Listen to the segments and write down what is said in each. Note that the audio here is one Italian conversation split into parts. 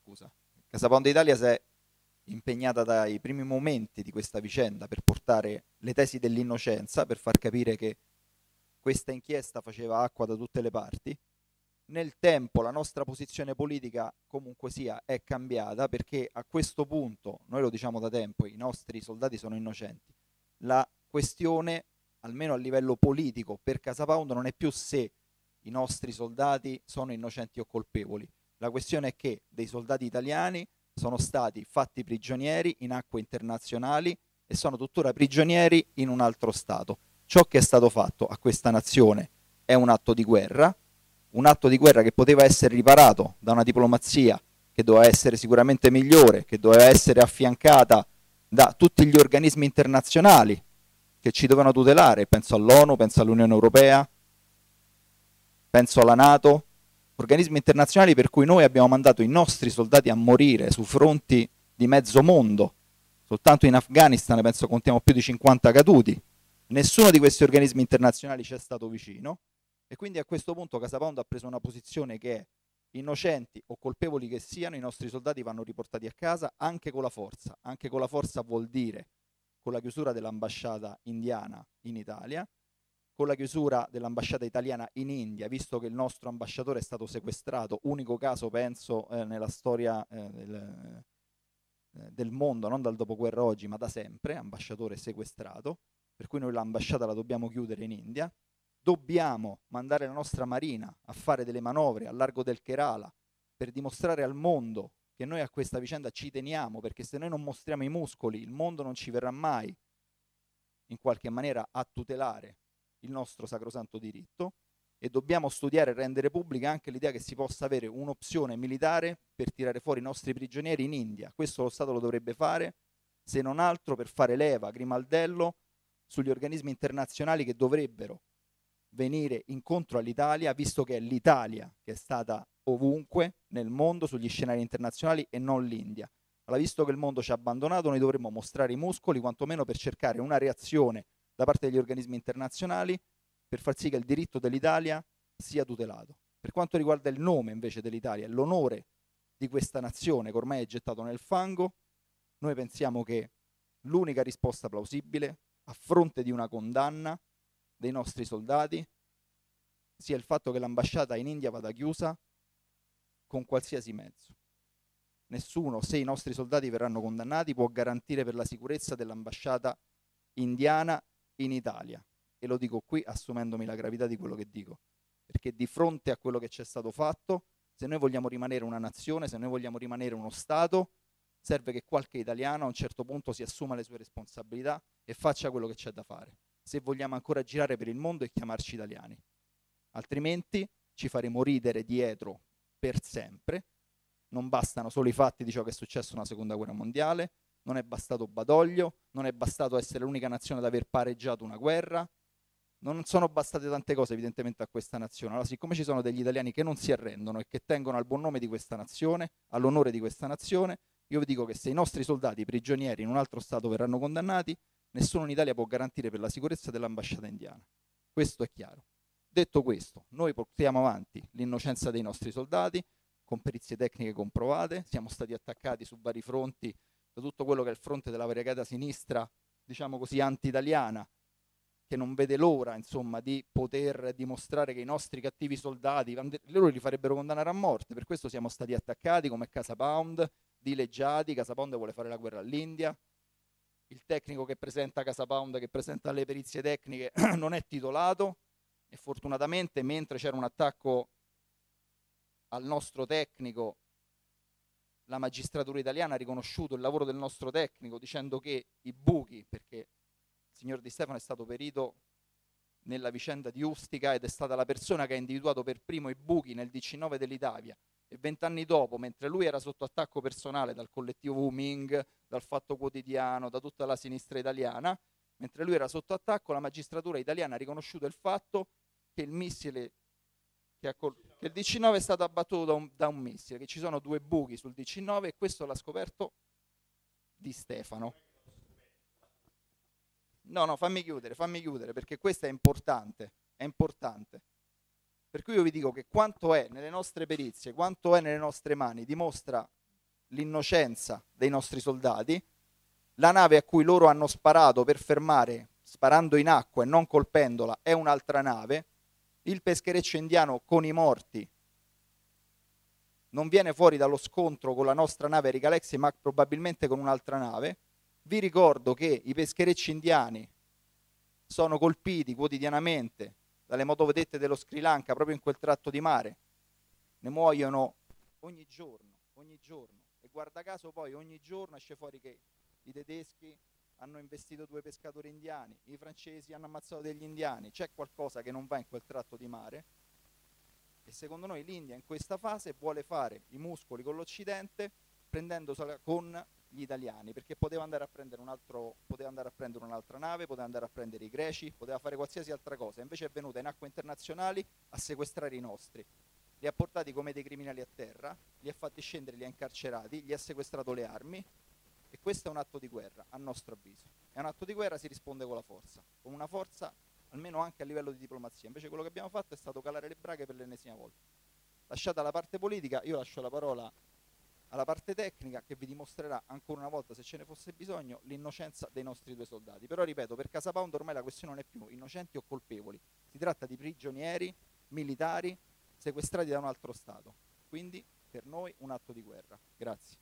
scusa. Casa Pound Italia si è impegnata dai primi momenti di questa vicenda per portare le tesi dell'innocenza, per far capire che questa inchiesta faceva acqua da tutte le parti. Nel tempo la nostra posizione politica comunque sia è cambiata, perché a questo punto, noi lo diciamo da tempo, i nostri soldati sono innocenti. La questione, almeno a livello politico, per Casa Pound non è più se i nostri soldati sono innocenti o colpevoli. La questione è che dei soldati italiani sono stati fatti prigionieri in acque internazionali e sono tuttora prigionieri in un altro Stato. Ciò che è stato fatto a questa nazione è un atto di guerra che poteva essere riparato da una diplomazia che doveva essere sicuramente migliore, che doveva essere affiancata da tutti gli organismi internazionali che ci dovevano tutelare, penso all'ONU, penso all'Unione Europea, penso alla NATO, organismi internazionali per cui noi abbiamo mandato i nostri soldati a morire su fronti di mezzo mondo. Soltanto in Afghanistan penso contiamo più di 50 caduti. Nessuno di questi organismi internazionali ci è stato vicino e quindi a questo punto Casa Pound ha preso una posizione che è: innocenti o colpevoli che siano, i nostri soldati vanno riportati a casa anche con la forza. Anche con la forza vuol dire con la chiusura dell'ambasciata indiana in Italia, con la chiusura dell'ambasciata italiana in India, visto che il nostro ambasciatore è stato sequestrato, unico caso penso nella storia del mondo, non dal dopoguerra oggi, ma da sempre, ambasciatore sequestrato, per cui noi l'ambasciata la dobbiamo chiudere in India. Dobbiamo mandare la nostra marina a fare delle manovre al largo del Kerala per dimostrare al mondo che noi a questa vicenda ci teniamo, perché se noi non mostriamo i muscoli, il mondo non ci verrà mai in qualche maniera a tutelare il nostro sacrosanto diritto. E dobbiamo studiare e rendere pubblica anche l'idea che si possa avere un'opzione militare per tirare fuori i nostri prigionieri in India. Questo lo Stato lo dovrebbe fare, se non altro per fare leva, grimaldello, sugli organismi internazionali che dovrebbero venire incontro all'Italia, visto che è l'Italia che è stata ovunque nel mondo, sugli scenari internazionali, e non l'India. Allora, visto che il mondo ci ha abbandonato, noi dovremmo mostrare i muscoli, quantomeno per cercare una reazione da parte degli organismi internazionali per far sì che il diritto dell'Italia sia tutelato. Per quanto riguarda il nome invece dell'Italia, l'onore di questa nazione che ormai è gettato nel fango, noi pensiamo che l'unica risposta plausibile a fronte di una condanna dei nostri soldati sia il fatto che l'ambasciata in India vada chiusa con qualsiasi mezzo. Nessuno, se i nostri soldati verranno condannati, può garantire per la sicurezza dell'ambasciata indiana in Italia. E lo dico qui assumendomi la gravità di quello che dico, perché di fronte a quello che c'è stato fatto, se noi vogliamo rimanere una nazione, se noi vogliamo rimanere uno Stato, serve che qualche italiano a un certo punto si assuma le sue responsabilità e faccia quello che c'è da fare, se vogliamo ancora girare per il mondo e chiamarci italiani. Altrimenti ci faremo ridere dietro per sempre. Non bastano solo i fatti di ciò che è successo nella Seconda Guerra Mondiale, non è bastato Badoglio, non è bastato essere l'unica nazione ad aver pareggiato una guerra, non sono bastate tante cose evidentemente a questa nazione. Allora, siccome ci sono degli italiani che non si arrendono e che tengono al buon nome di questa nazione, all'onore di questa nazione, io vi dico che se i nostri soldati prigionieri in un altro Stato verranno condannati, nessuno in Italia può garantire per la sicurezza dell'ambasciata indiana. Questo è chiaro. Detto questo, noi portiamo avanti l'innocenza dei nostri soldati con perizie tecniche comprovate, siamo stati attaccati su vari fronti da tutto quello che è il fronte della variegata sinistra, diciamo così, anti-italiana, che non vede l'ora, insomma, di poter dimostrare che i nostri cattivi soldati, loro li farebbero condannare a morte. Per questo siamo stati attaccati come Casa Pound, dileggiati. Casa Pound vuole fare la guerra all'India. Il tecnico che presenta Casa Pound, che presenta le perizie tecniche, non è titolato e fortunatamente, mentre c'era un attacco al nostro tecnico, la magistratura italiana ha riconosciuto il lavoro del nostro tecnico dicendo che i buchi, perché il signor Di Stefano è stato perito nella vicenda di Ustica ed è stata la persona che ha individuato per primo i buchi nel DC9 dell'Italia, e 20 anni dopo, mentre lui era sotto attacco personale dal collettivo Wu Ming, dal Fatto Quotidiano, da tutta la sinistra italiana, mentre lui era sotto attacco, la magistratura italiana ha riconosciuto il fatto che il missile che il DC9 è stato abbattuto da un missile, che ci sono 2 buchi sul DC9, e questo l'ha scoperto Di Stefano. No, fammi chiudere, perché questo è importante. Per cui io vi dico che quanto è nelle nostre perizie, quanto è nelle nostre mani, dimostra l'innocenza dei nostri soldati, la nave a cui loro hanno sparato per fermare, sparando in acqua e non colpendola, è un'altra nave, il peschereccio indiano con i morti non viene fuori dallo scontro con la nostra nave Erika Alexei, ma probabilmente con un'altra nave. Vi ricordo che i pescherecci indiani sono colpiti quotidianamente dalle motovedette dello Sri Lanka proprio in quel tratto di mare. Ne muoiono ogni giorno. E guarda caso poi ogni giorno esce fuori che i tedeschi hanno investito 2 pescatori indiani, i francesi hanno ammazzato degli indiani. C'è qualcosa che non va in quel tratto di mare. E secondo noi l'India in questa fase vuole fare i muscoli con l'Occidente prendendosela con gli italiani, perché poteva andare a prendere un'altra nave, poteva andare a prendere i greci, poteva fare qualsiasi altra cosa, invece è venuta in acque internazionali a sequestrare i nostri, li ha portati come dei criminali a terra, li ha fatti scendere, li ha incarcerati, gli ha sequestrato le armi, e questo è un atto di guerra, a nostro avviso. E a un atto di guerra si risponde con la forza, con una forza almeno anche a livello di diplomazia. Invece quello che abbiamo fatto è stato calare le braghe per l'ennesima volta. Lasciata la parte politica, io lascio la parola alla parte tecnica che vi dimostrerà ancora una volta, se ce ne fosse bisogno, l'innocenza dei nostri 2 soldati. Però ripeto, per Casa Pound ormai la questione non è più innocenti o colpevoli, si tratta di prigionieri militari sequestrati da un altro Stato. Quindi per noi un atto di guerra. Grazie.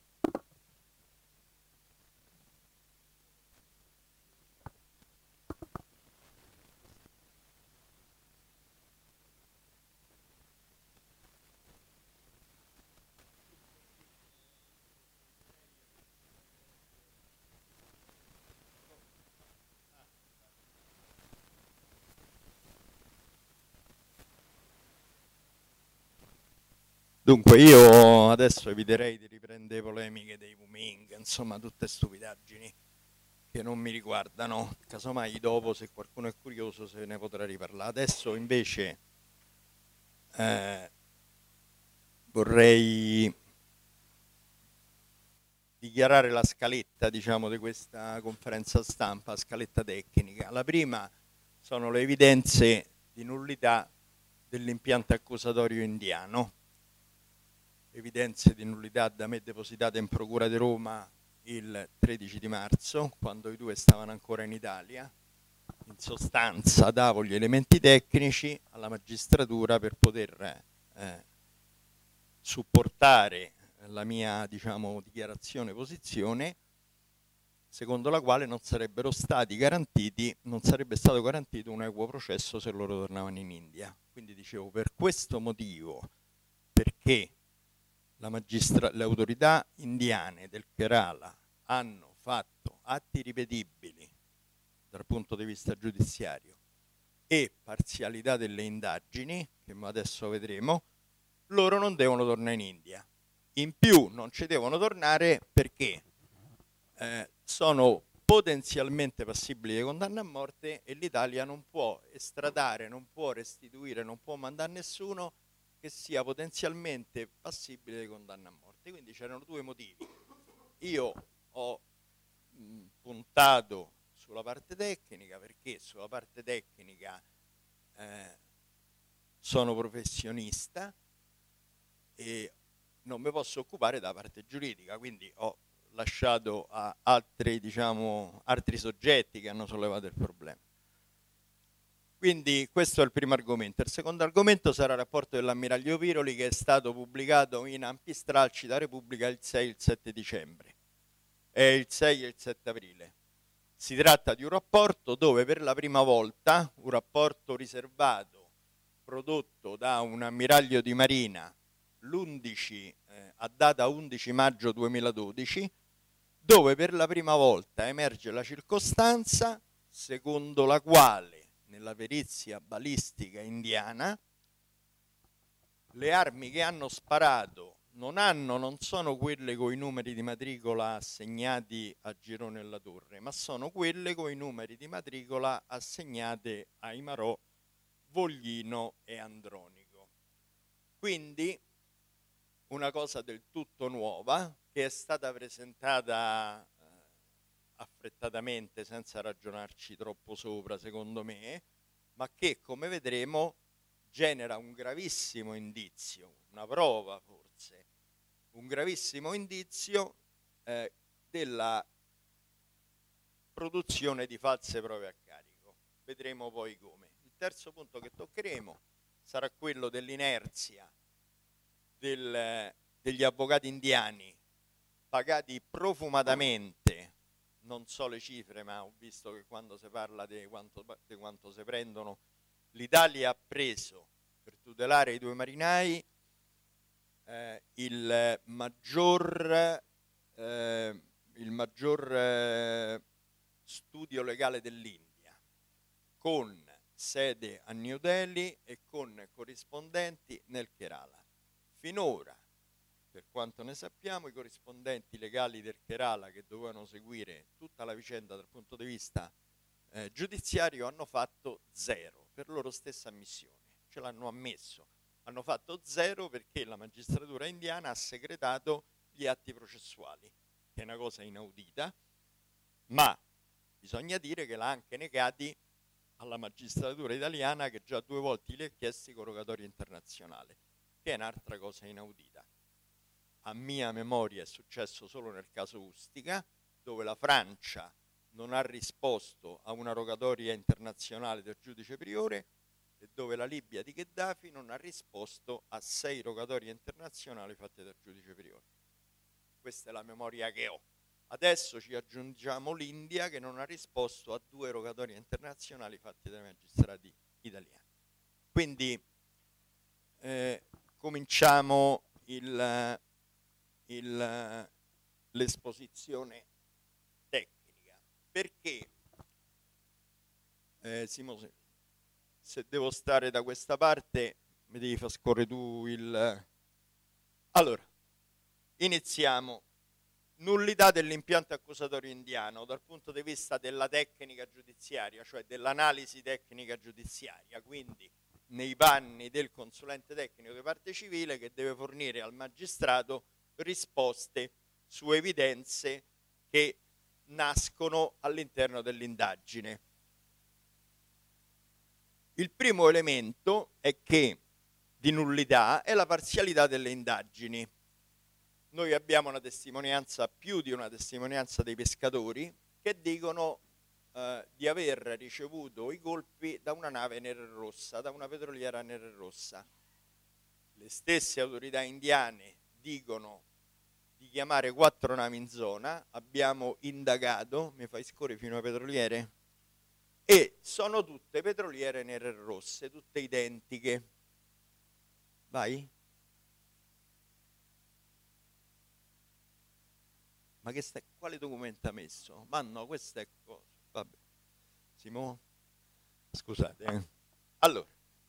Dunque, io adesso eviterei di riprendere polemiche dei Wuming, insomma, tutte stupidaggini che non mi riguardano. Casomai dopo, se qualcuno è curioso, se ne potrà riparlare. Adesso invece vorrei dichiarare la scaletta, diciamo, di questa conferenza stampa, scaletta tecnica. La prima sono le evidenze di nullità dell'impianto accusatorio indiano. Evidenze di nullità da me depositate in Procura di Roma il 13 di marzo, quando i 2 stavano ancora in Italia. In sostanza davo gli elementi tecnici alla magistratura per poter supportare la mia, diciamo, dichiarazione posizione, secondo la quale non sarebbe stato garantito un equo processo se loro tornavano in India. Quindi dicevo, per questo motivo, perché le autorità indiane del Kerala hanno fatto atti ripetibili dal punto di vista giudiziario e parzialità delle indagini, che adesso vedremo, loro non devono tornare in India. In più non ci devono tornare perché sono potenzialmente passibili di condanna a morte e l'Italia non può estradare, non può restituire, non può mandare nessuno che sia potenzialmente passibile di condanna a morte. Quindi c'erano 2 motivi. Io ho puntato sulla parte tecnica, perché sulla parte tecnica sono professionista e non mi posso occupare della parte giuridica, quindi ho lasciato a altri soggetti che hanno sollevato il problema. Quindi questo è il primo argomento. Il secondo argomento sarà il rapporto dell'ammiraglio Piroli, che è stato pubblicato in ampi stralci da Repubblica il 6 e il 7 dicembre, il 6 e il 7 aprile. Si tratta di un rapporto dove per la prima volta, un rapporto riservato, prodotto da un ammiraglio di marina a data 11 maggio 2012, dove per la prima volta emerge la circostanza secondo la quale nella perizia balistica indiana le armi che hanno sparato non sono quelle con i numeri di matricola assegnati a Girone e La Torre, ma sono quelle con i numeri di matricola assegnate ai Marò, Voglino e Andronico. Quindi una cosa del tutto nuova, che è stata presentata affrettatamente, senza ragionarci troppo sopra, secondo me, ma che, come vedremo, genera un gravissimo indizio, una prova forse, un gravissimo indizio della produzione di false prove a carico. Vedremo poi come. Il terzo punto che toccheremo sarà quello dell'inerzia degli avvocati indiani pagati profumatamente. Non so le cifre, ma ho visto che quando si parla di quanto si prendono, l'Italia ha preso per tutelare i 2 marinai il maggior studio legale dell'India, con sede a New Delhi e con corrispondenti nel Kerala. Finora, per quanto ne sappiamo, i corrispondenti legali del Kerala, che dovevano seguire tutta la vicenda dal punto di vista giudiziario, hanno fatto 0 per loro stessa ammissione, ce l'hanno ammesso. Hanno fatto 0 perché la magistratura indiana ha segretato gli atti processuali, che è una cosa inaudita, ma bisogna dire che l'ha anche negati alla magistratura italiana, che già 2 volte gli ha chiesto con rogatorio internazionale, che è un'altra cosa inaudita. A mia memoria è successo solo nel caso Ustica, dove la Francia non ha risposto a una rogatoria internazionale del giudice priore e dove la Libia di Gheddafi non ha risposto a 6 rogatorie internazionali fatte dal giudice priore. Questa è la memoria che ho. Adesso ci aggiungiamo l'India, che non ha risposto a 2 rogatorie internazionali fatte dai magistrati italiani. Quindi cominciamo l'esposizione tecnica. Perché, Simone, se devo stare da questa parte mi devi far scorrere tu il... Allora, iniziamo. Nullità dell'impianto accusatorio indiano dal punto di vista della tecnica giudiziaria, cioè dell'analisi tecnica giudiziaria, quindi nei panni del consulente tecnico di parte civile che deve fornire al magistrato risposte su evidenze che nascono all'interno dell'indagine. Il primo elemento è che di nullità è la parzialità delle indagini. Noi abbiamo una testimonianza, più di una testimonianza dei pescatori, che dicono di aver ricevuto i colpi da una nave nera e rossa, da una petroliera nera e rossa. Le stesse autorità indiane dicono di chiamare 4 navi in zona, abbiamo indagato, mi fai scorrere fino a petroliere? E sono tutte petroliere nere e rosse, tutte identiche. Vai? Ma quale documento ha messo? Ma no, questo è cosa. Vabbè. Simo? Scusate. Allora,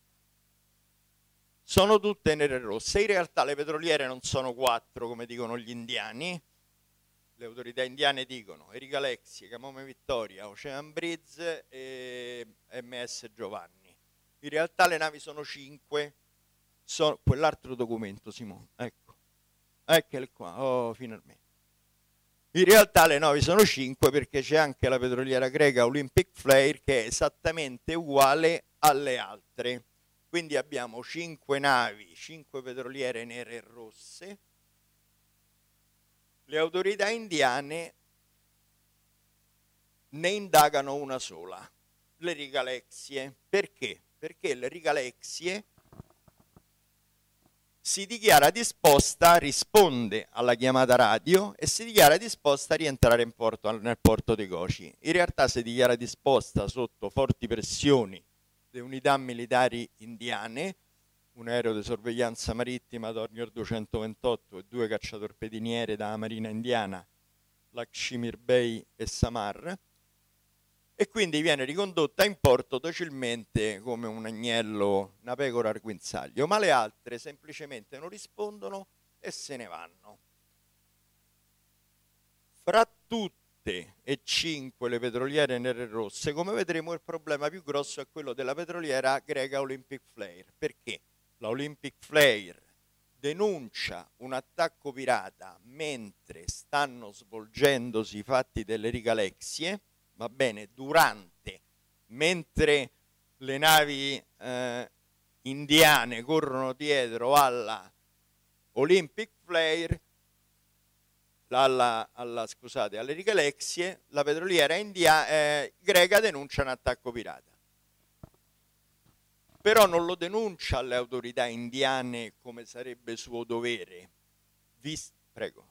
sono tutte nere e rosse. In realtà le petroliere non sono 4, come dicono gli indiani. Le autorità indiane dicono Erika Lexie, Camome Vittoria, Ocean Breeze e MS Giovanni. In realtà le navi sono 5. Quell'altro documento, Simone. Ecco. Eccole qua. Oh, finalmente. In realtà le navi sono 5 perché c'è anche la petroliera greca Olympic Flare che è esattamente uguale alle altre. Quindi abbiamo 5 navi, 5 petroliere nere e rosse. Le autorità indiane ne indagano una sola, l'Erika Lexie. Perché? Perché l'Erika Lexie si dichiara disposta, risponde alla chiamata radio e si dichiara disposta a rientrare nel porto di Kochi. In realtà si dichiara disposta sotto forti pressioni di unità militari indiane, un aereo di sorveglianza marittima Dornier 228 e 2 cacciatorpediniere dalla Marina indiana, Lakshmir Bey e Samar, e quindi viene ricondotta in porto docilmente come un agnello, una pecora al guinzaglio, ma le altre semplicemente non rispondono e se ne vanno. Fra tutte e 5 le petroliere nere e rosse, come vedremo il problema più grosso è quello della petroliera greca Olympic Flare. Perché? La Olympic Flare denuncia un attacco pirata mentre stanno svolgendosi i fatti dell'Erika Lexie, va bene, mentre le navi indiane corrono dietro alla Olympic Flare, alle righe Lexie, la petroliera greca denuncia un attacco pirata. Però non lo denuncia alle autorità indiane come sarebbe suo dovere. Prego.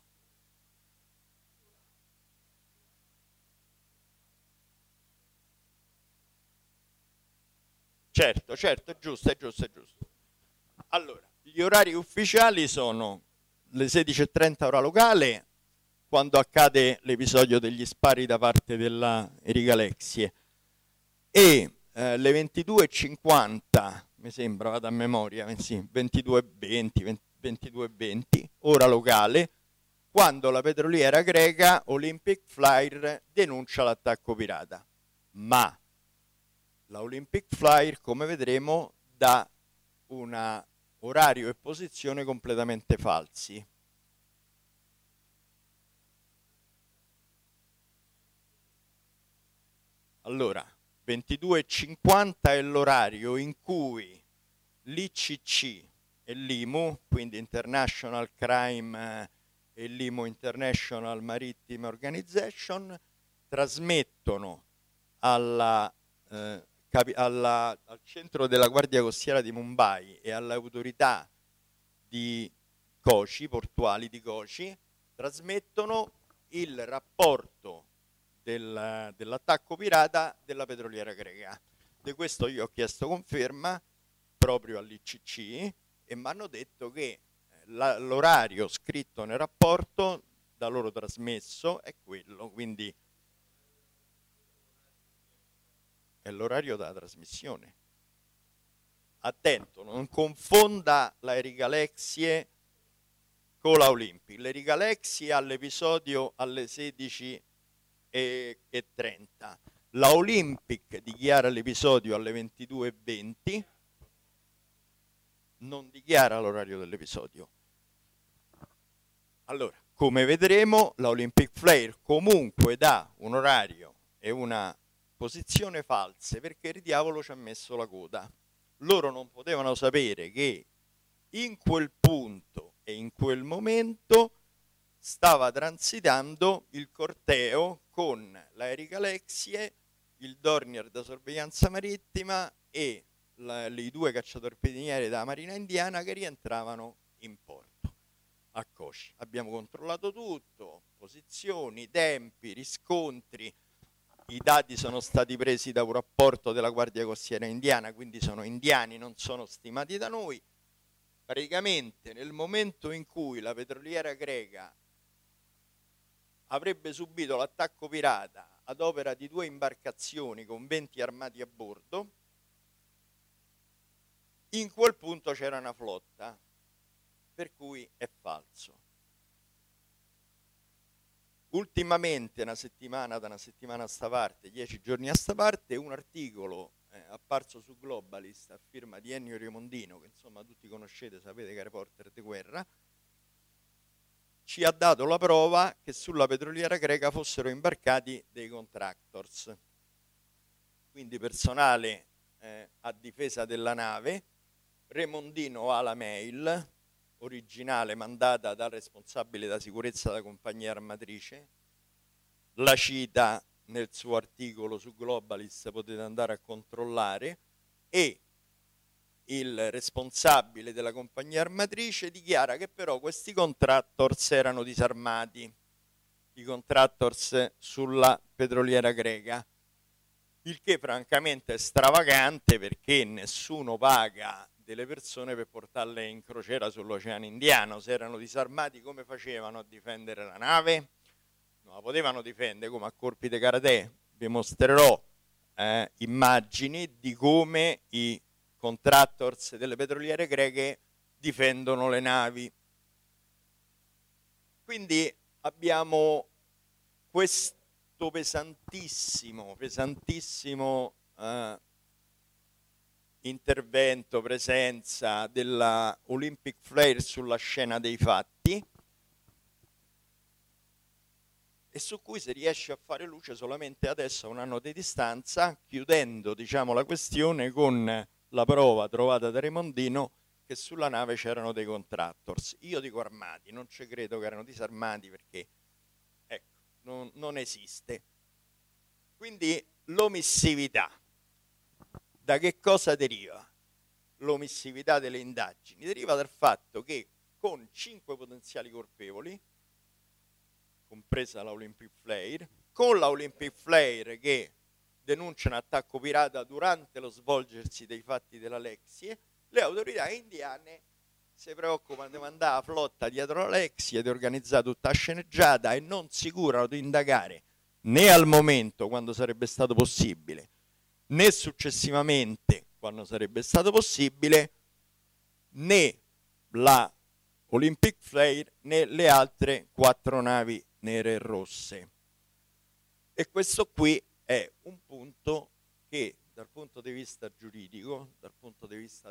Certo, è giusto. Allora, gli orari ufficiali sono le 16:30 ora locale, quando accade l'episodio degli spari da parte della Riga Lexie, e le 22:50, mi sembra, vado a memoria, sì, 22:20, ora locale, quando la petroliera greca Olympic Flyer denuncia l'attacco pirata. Ma la Olympic Flyer, come vedremo, dà un orario e posizione completamente falsi. Allora, 22:50 è l'orario in cui l'ICC e l'IMU, quindi International Crime e l'IMU International Maritime Organization, trasmettono al centro della Guardia Costiera di Mumbai e alle autorità di Kochi, portuali di Kochi, trasmettono il rapporto dell'attacco pirata della petroliera greca. Di questo io ho chiesto conferma proprio all'ICC e mi hanno detto che l'orario scritto nel rapporto da loro trasmesso è quello, quindi è l'orario della trasmissione. Attento, non confonda la Riga Lexie con la Olympic. La Riga Lexie ha l'episodio alle 16:30. La Olympic dichiara l'episodio alle 22:20, non dichiara l'orario dell'episodio. Allora, come vedremo, la Olympic Flyer comunque dà un orario e una posizione false, perché il diavolo ci ha messo la coda. Loro non potevano sapere che in quel punto e in quel momento stava transitando il corteo con la Riga Lexie, il Dornier da sorveglianza marittima e i 2 cacciatorpediniere della Marina Indiana che rientravano in porto a Kochi. Abbiamo controllato tutto, posizioni, tempi, riscontri. I dati sono stati presi da un rapporto della Guardia Costiera indiana, quindi sono indiani, non sono stimati da noi. Praticamente nel momento in cui la petroliera greca avrebbe subito l'attacco pirata ad opera di 2 imbarcazioni con 20 armati a bordo, in quel punto c'era una flotta, per cui è falso. Ultimamente, da una settimana a sta parte, 10 giorni a sta parte, un articolo apparso su Globalist a firma di Ennio Remondino, che insomma tutti conoscete, sapete che è reporter di guerra, ci ha dato la prova che sulla petroliera greca fossero imbarcati dei contractors, quindi personale a difesa della nave. Remondino ha la mail originale mandata dal responsabile della sicurezza della compagnia armatrice, la cita nel suo articolo su Globalist, potete andare a controllare, e il responsabile della compagnia armatrice dichiara che però questi contractors erano disarmati, i contractors sulla petroliera greca, il che francamente è stravagante, perché nessuno paga delle persone per portarle in crociera sull'Oceano Indiano. Se erano disarmati, come facevano a difendere la nave? Non la potevano difendere come a colpi di karate. Vi mostrerò immagini di come i contractors delle petroliere greche difendono le navi. Quindi abbiamo questo pesantissimo intervento, presenza della Olympic Flyer sulla scena dei fatti, e su cui si riesce a fare luce solamente adesso, a un anno di distanza, chiudendo, diciamo, la questione con la prova trovata da Remondino che sulla nave c'erano dei contractors. Io dico armati, non ci credo che erano disarmati, perché non esiste. Quindi l'omissività, da che cosa deriva? L'omissività delle indagini deriva dal fatto che con 5 potenziali colpevoli, compresa la Olympic Flare, con la Olympic Flare che denuncia un attacco pirata durante lo svolgersi dei fatti dell'Alexie, le autorità indiane si preoccupano di mandare la flotta dietro l'Alexie, di organizzare tutta la sceneggiata e non si curano di indagare né al momento, quando sarebbe stato possibile, né successivamente, quando sarebbe stato possibile, né la Olympic Flare né le altre 4 navi nere e rosse. E questo qui è un punto che dal punto di vista giuridico, dal punto di vista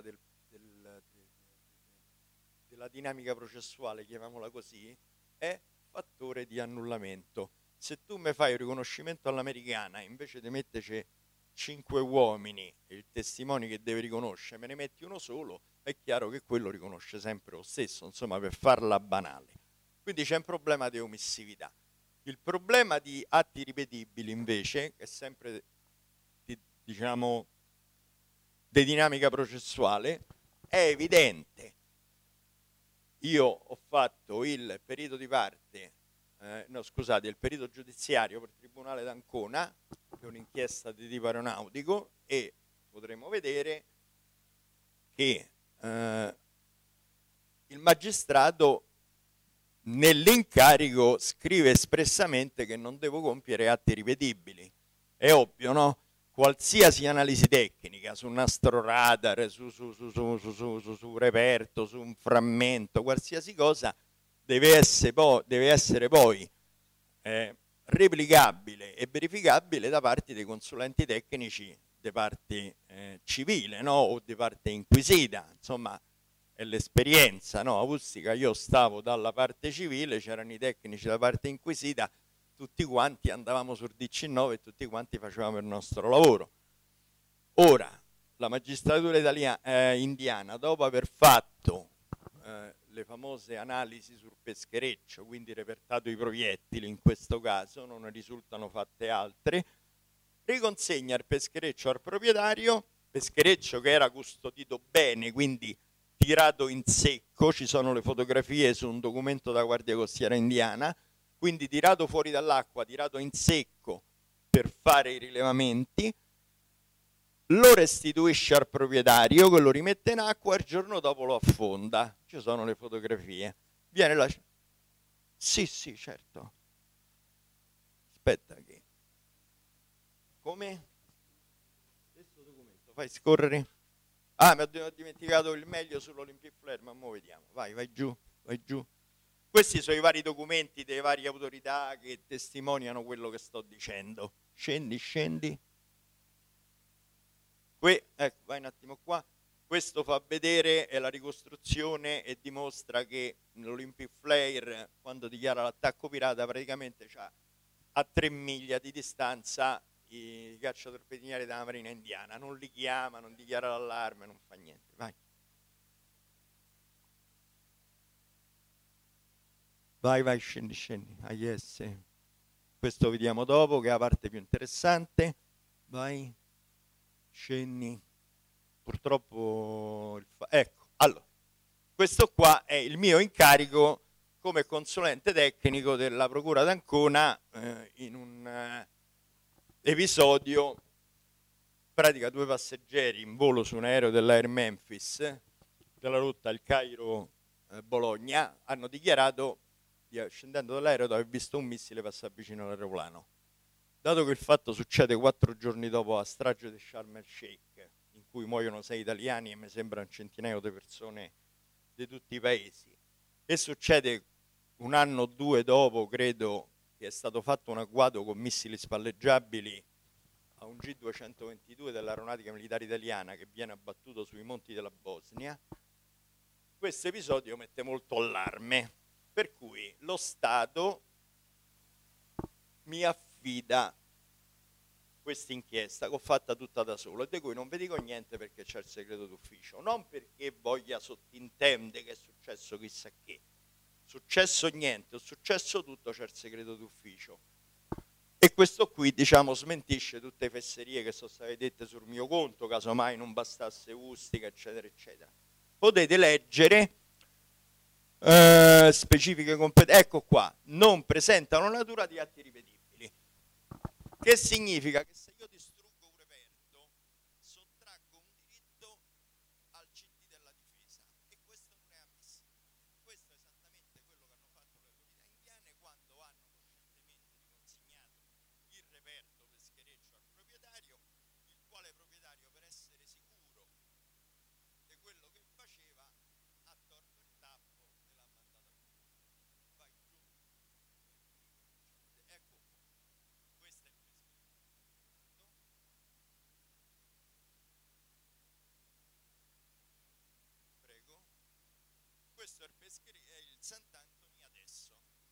della dinamica processuale, chiamiamola così, è fattore di annullamento. Se tu mi fai un riconoscimento all'americana e invece di metterci 5 uomini e il testimone che deve riconoscere, me ne metti uno solo, è chiaro che quello riconosce sempre lo stesso, insomma, per farla banale. Quindi c'è un problema di omissività. Il problema di atti ripetibili invece, che è sempre diciamo di dinamica processuale, è evidente. Io ho fatto il perito di parte, il perito giudiziario per il Tribunale d'Ancona, che è un'inchiesta di tipo aeronautico, e potremo vedere che il magistrato nell'incarico scrive espressamente che non devo compiere atti ripetibili. È ovvio, no? Qualsiasi analisi tecnica su un astroradar, su reperto, su un frammento, qualsiasi cosa deve essere poi replicabile e verificabile da parte dei consulenti tecnici di parte civile, no? O di parte inquisita, insomma è l'esperienza, no? A Ustica io stavo dalla parte civile, c'erano i tecnici da parte inquisita, tutti quanti andavamo sul DC9 e tutti quanti facevamo il nostro lavoro. Ora, la magistratura indiana, dopo aver fatto le famose analisi sul peschereccio, quindi repertato i proiettili in questo caso, non ne risultano fatte altre, riconsegna il peschereccio al proprietario, peschereccio che era custodito bene, quindi tirato in secco, ci sono le fotografie su un documento della Guardia Costiera indiana, quindi tirato fuori dall'acqua, tirato in secco per fare i rilevamenti, lo restituisce al proprietario che lo rimette in acqua e il giorno dopo lo affonda. Ci sono le fotografie. Viene la... Sì, certo. Aspetta che... Come? Stesso documento, fai scorrere. Ah, mi ho dimenticato il meglio sull'Olympic Flare, ma mo vediamo. Vai giù. Questi sono i vari documenti delle varie autorità che testimoniano quello che sto dicendo. Scendi. Ecco, vai un attimo qua. Questo fa vedere la ricostruzione e dimostra che l'Olympic Flare, quando dichiara l'attacco pirata, praticamente c'ha a 3 miglia di distanza i cacciatorpedinieri della Marina Indiana. Non li chiama, non dichiara l'allarme, non fa niente. Vai, scendi. Ah, yes. Questo vediamo dopo, che è la parte più interessante. Vai, scendi. Purtroppo... Ecco, allora, questo qua è il mio incarico come consulente tecnico della Procura d'Ancona in un episodio, in pratica 2 passeggeri in volo su un aereo dell'Air Memphis della rotta Il Cairo-Bologna hanno dichiarato, scendendo dall'aereo, di aver visto un missile passare vicino all'aeroplano. Dato che il fatto succede 4 giorni dopo la strage di Sharm el Sheikh, in cui muoiono 6 italiani e mi sembra un centinaio di persone di tutti i paesi, e succede 1 anno o 2 dopo, credo, che è stato fatto un agguato con missili spalleggiabili a un G222 dell'Aeronautica Militare Italiana che viene abbattuto sui monti della Bosnia, questo episodio mette molto allarme, per cui lo Stato mi affida questa inchiesta che ho fatta tutta da solo e di cui non vi dico niente perché c'è il segreto d'ufficio, non perché voglia sottintendere che è successo chissà che, successo niente, è successo tutto, c'è il segreto d'ufficio. E questo qui, diciamo, smentisce tutte le fesserie che sono state dette sul mio conto, casomai non bastasse Ustica, eccetera, eccetera. Potete leggere specifiche competenze. Ecco qua, non presentano natura di atti ripetibili. Che significa che se io distruggo un reperto, sottraggo un diritto al CT della difesa, e questo non è ammissibile. Questo è esattamente quello che hanno fatto le autorità indiane quando hanno coscientemente riconsegnato il reperto peschereccio al proprietario, il quale proprietario, per essere sicuro di quello che faceva, ha tolto il tappo e l'ha mandato a via. Vai giù. Ecco, questo è il peschereccio. Prego. Questo è il Sant'Antoni adesso.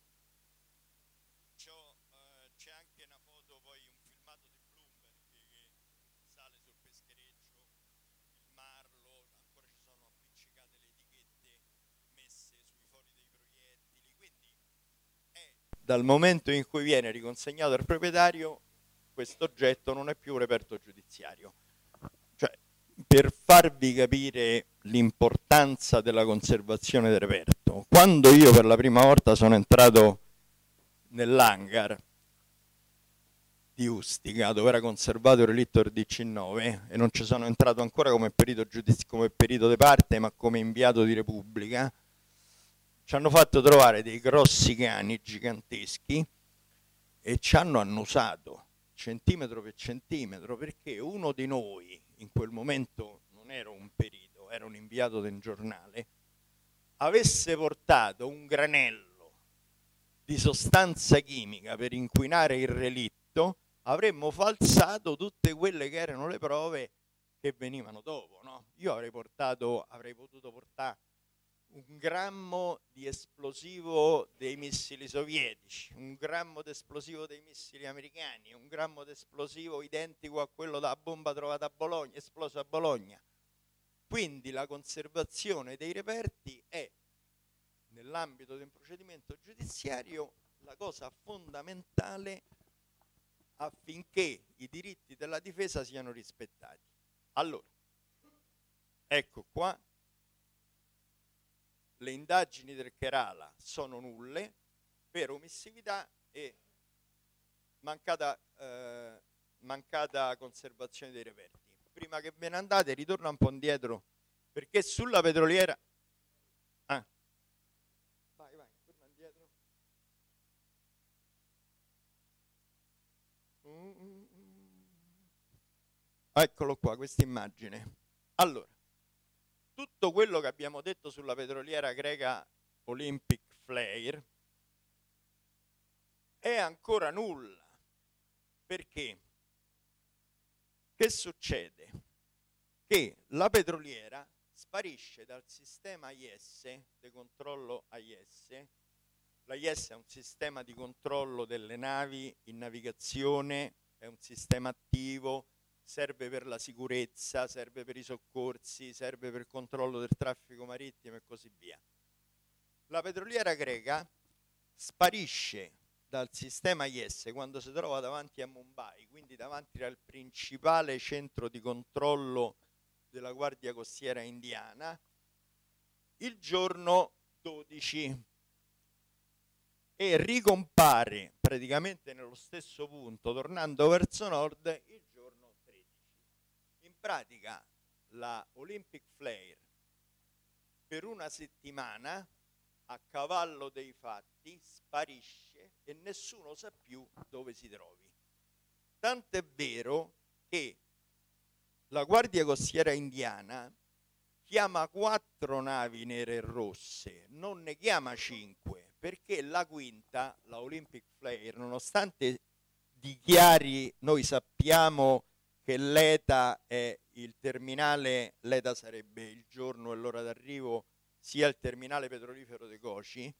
C'è anche una foto, poi un filmato di Bloomberg che sale sul peschereccio, il marlo, ancora ci sono appiccicate le etichette messe sui fori dei proiettili, quindi dal momento in cui viene riconsegnato al proprietario, questo oggetto non è più un reperto giudiziario. Cioè, per farvi capire l'importanza della conservazione del reperto, quando io per la prima volta sono entrato nell'hangar di Ustica, dove era conservato il relitto del DC9, e non ci sono entrato ancora come perito di parte, ma come inviato di Repubblica, ci hanno fatto trovare dei grossi cani giganteschi e ci hanno annusato centimetro per centimetro, perché uno di noi, in quel momento non era un perito, era un inviato del giornale, avesse portato un granello di sostanza chimica per inquinare il relitto, avremmo falsato tutte quelle che erano le prove che venivano dopo, no? Io avrei potuto portare 1 grammo di esplosivo dei missili sovietici, 1 grammo di esplosivo dei missili americani, 1 grammo di esplosivo identico a quello della bomba trovata a Bologna, esplosa a Bologna. Quindi la conservazione dei reperti è, nell'ambito di un procedimento giudiziario, la cosa fondamentale affinché i diritti della difesa siano rispettati. Allora, ecco qua, le indagini del Kerala sono nulle per omissività e mancata conservazione dei reperti. Prima che ve ne andate, ritorno un po' indietro, perché sulla petroliera... Vai, torna indietro. Eccolo qua, questa immagine. Allora, tutto quello che abbiamo detto sulla petroliera greca Olympic Flare è ancora nulla. Perché? Che succede? Che la petroliera sparisce dal sistema AIS, di controllo AIS. L'AIS è un sistema di controllo delle navi in navigazione, è un sistema attivo, serve per la sicurezza, serve per i soccorsi, serve per il controllo del traffico marittimo e così via. La petroliera greca sparisce dal sistema AIS quando si trova davanti a Mumbai, quindi davanti al principale centro di controllo della Guardia Costiera indiana, il giorno 12 e ricompare praticamente nello stesso punto, tornando verso nord, il giorno 13. In pratica la Olympic Flare per una settimana, a cavallo dei fatti, sparisce e nessuno sa più dove si trovi. Tant'è vero che la Guardia Costiera indiana chiama 4 navi nere e rosse, non ne chiama 5, perché la quinta, la Olympic Flare, nonostante dichiari, noi sappiamo che l'ETA è il terminale, l'ETA sarebbe il giorno e l'ora d'arrivo, sia il terminale petrolifero dei Kochi,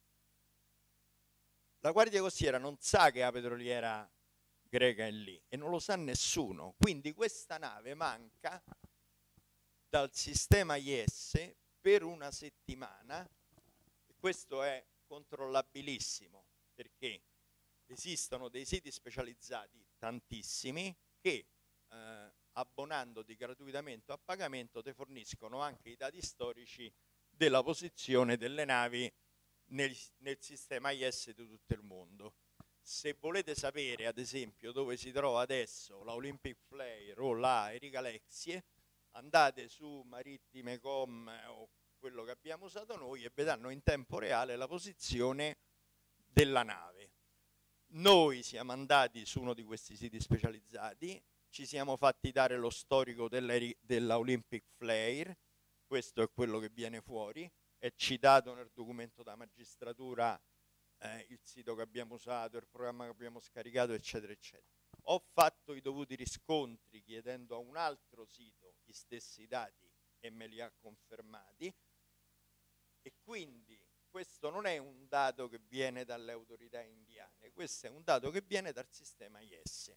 la Guardia Costiera non sa che la petroliera greca è lì e non lo sa nessuno, quindi questa nave manca dal sistema IS per una settimana e questo è controllabilissimo, perché esistono dei siti specializzati, tantissimi, che abbonandoti gratuitamente o a pagamento ti forniscono anche i dati storici della posizione delle navi nel sistema IS di tutto il mondo. Se volete sapere, ad esempio, dove si trova adesso la Olympic Flare o la Erika Lexie, andate su Marittime.com o quello che abbiamo usato noi e vedranno in tempo reale la posizione della nave. Noi siamo andati su uno di questi siti specializzati, ci siamo fatti dare lo storico della Olympic Flare, questo è quello che viene fuori, è citato nel documento da magistratura, il sito che abbiamo usato, il programma che abbiamo scaricato, eccetera, eccetera. Ho fatto i dovuti riscontri chiedendo a un altro sito gli stessi dati e me li ha confermati, e quindi questo non è un dato che viene dalle autorità indiane, questo è un dato che viene dal sistema IS.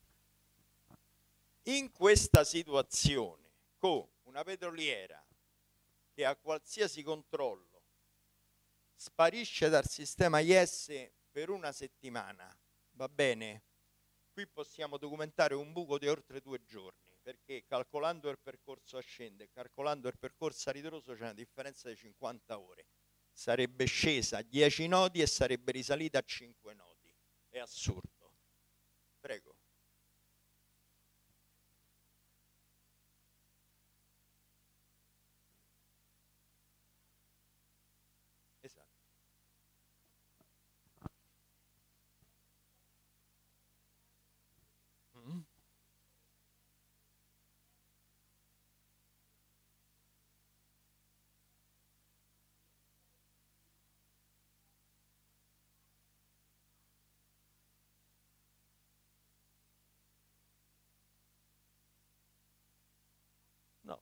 In questa situazione, con una petroliera che a qualsiasi controllo sparisce dal sistema IS per una settimana, va bene? Qui possiamo documentare un buco di oltre 2 giorni, perché calcolando il percorso a scende e calcolando il percorso a ritroso c'è una differenza di 50 ore. Sarebbe scesa a 10 nodi e sarebbe risalita a 5 nodi. È assurdo. Prego. Esatto. No.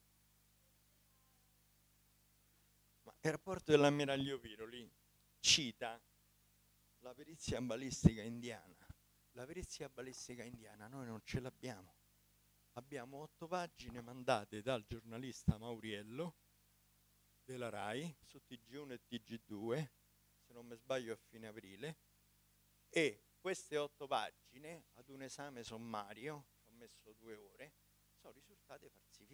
Ma il rapporto dell'ammiraglio Viroli cita la perizia balistica indiana. La perizia balistica indiana noi non ce l'abbiamo. Abbiamo 8 pagine mandate dal giornalista Mauriello della RAI su TG1 e TG2, se non mi sbaglio a fine aprile, e queste 8 pagine ad un esame sommario, ci ho messo 2 ore, sono risultate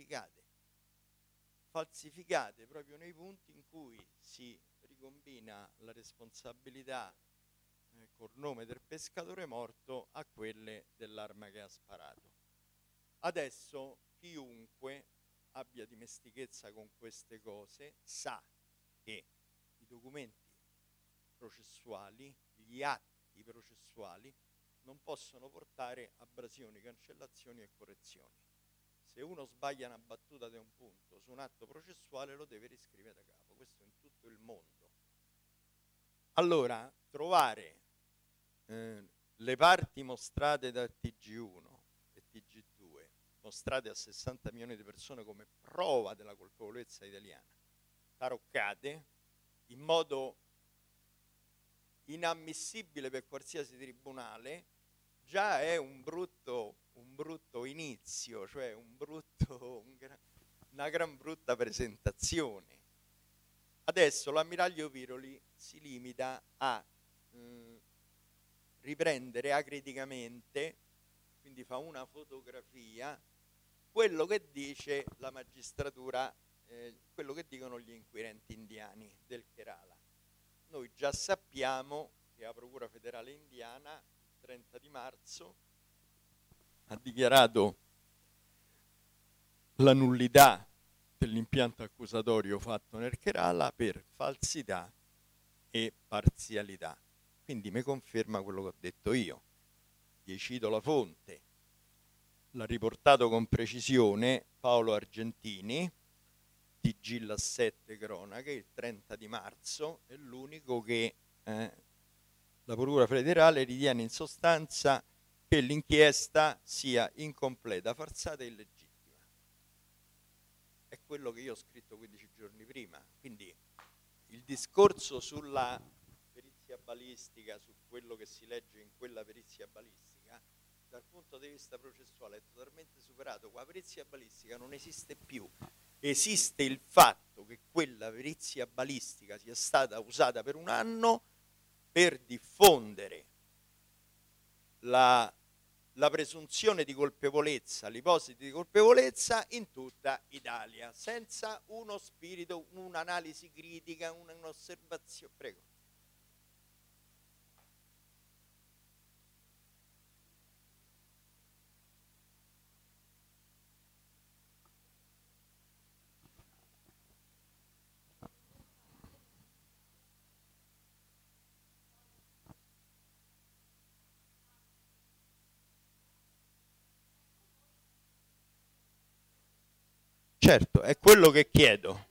falsificate proprio nei punti in cui si ricombina la responsabilità col nome del pescatore morto a quelle dell'arma che ha sparato. Adesso chiunque abbia dimestichezza con queste cose sa che i documenti processuali, gli atti processuali non possono portare abrasioni, cancellazioni e correzioni. Se uno sbaglia una battuta di un punto su un atto processuale lo deve riscrivere da capo, questo in tutto il mondo. Allora, trovare le parti mostrate da TG1 e TG2, mostrate a 60 milioni di persone come prova della colpevolezza italiana, taroccate in modo inammissibile per qualsiasi tribunale, già è un brutto inizio, cioè una gran brutta presentazione. Adesso l'ammiraglio Viroli si limita a riprendere acriticamente, quindi fa una fotografia, quello che dice la magistratura, quello che dicono gli inquirenti indiani del Kerala. Noi già sappiamo che la Procura Federale Indiana il 30 di marzo ha dichiarato la nullità dell'impianto accusatorio fatto nel Kerala per falsità e parzialità. Quindi mi conferma quello che ho detto io. Vi cito la fonte. L'ha riportato con precisione Paolo Argentini, TG La 7 Cronache, il 30 di marzo, è l'unico che la Procura Federale ritiene in sostanza che l'inchiesta sia incompleta, falsata e illegittima. È quello che io ho scritto 15 giorni prima. Quindi il discorso sulla perizia balistica, su quello che si legge in quella perizia balistica, dal punto di vista processuale è totalmente superato. La perizia balistica non esiste più. Esiste il fatto che quella perizia balistica sia stata usata per un anno per diffondere la presunzione di colpevolezza, l'ipotesi di colpevolezza in tutta Italia, senza uno spirito, un'analisi critica, un'osservazione. Prego. Certo, è quello che chiedo.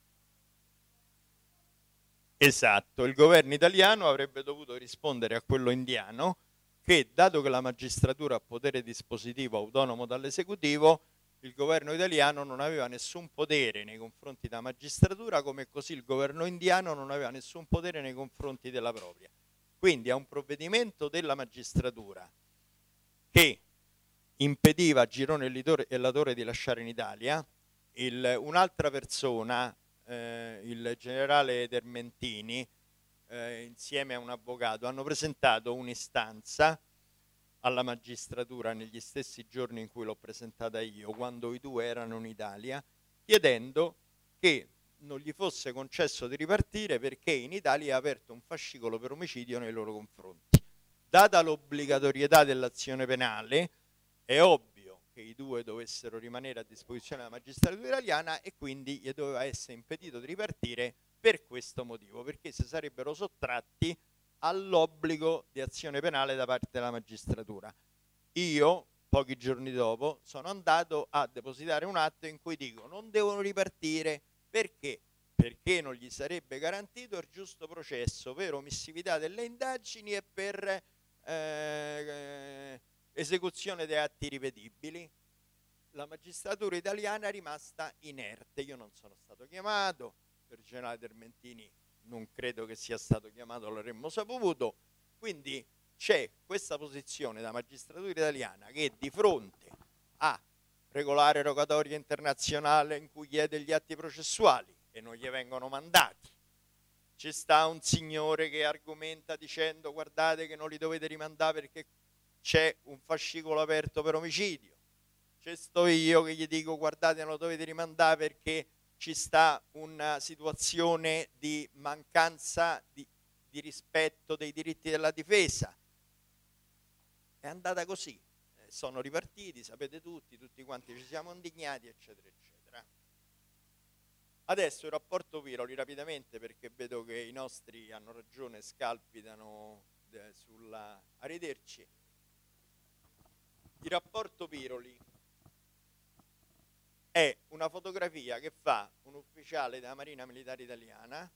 Esatto, il governo italiano avrebbe dovuto rispondere a quello indiano che, dato che la magistratura ha potere dispositivo autonomo dall'esecutivo, il governo italiano non aveva nessun potere nei confronti della magistratura, come così il governo indiano non aveva nessun potere nei confronti della propria. Quindi a un provvedimento della magistratura che impediva a Girone e Latore di lasciare in Italia, un'altra persona, il generale Dermentini, insieme a un avvocato, hanno presentato un'istanza alla magistratura negli stessi giorni in cui l'ho presentata io, quando i due erano in Italia, chiedendo che non gli fosse concesso di ripartire perché in Italia è aperto un fascicolo per omicidio nei loro confronti. Data l'obbligatorietà dell'azione penale, è ovvio che i due dovessero rimanere a disposizione della magistratura italiana e quindi gli doveva essere impedito di ripartire per questo motivo, perché si sarebbero sottratti all'obbligo di azione penale da parte della magistratura. Io, pochi giorni dopo, sono andato a depositare un atto in cui dico non devono ripartire perché? Perché non gli sarebbe garantito il giusto processo per omissività delle indagini e per esecuzione di atti ripetibili. La magistratura italiana è rimasta inerte. Io non sono stato chiamato, per il generale Dermentini non credo che sia stato chiamato, l'avremmo saputo. Quindi c'è questa posizione della magistratura italiana che di fronte a regolare rogatoria internazionale in cui chiede gli atti processuali e non gli vengono mandati, ci sta un signore che argomenta dicendo guardate che non li dovete rimandare perché c'è un fascicolo aperto per omicidio, c'è sto io che gli dico guardate non lo dovete rimandare perché ci sta una situazione di mancanza di rispetto dei diritti della difesa. È andata così, sono ripartiti, sapete tutti quanti ci siamo indignati, eccetera, eccetera. Adesso il rapporto Piroli rapidamente, perché vedo che i nostri hanno ragione, scalpitano a riderci. Il rapporto Piroli è una fotografia che fa un ufficiale della Marina Militare Italiana